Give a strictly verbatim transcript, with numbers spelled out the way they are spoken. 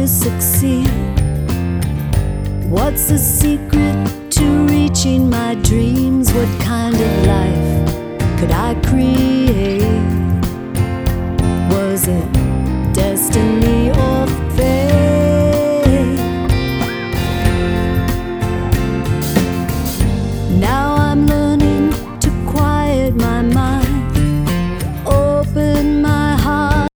succeed? What's the secret to reaching my dreams? What kind of life could I create? Was it destiny or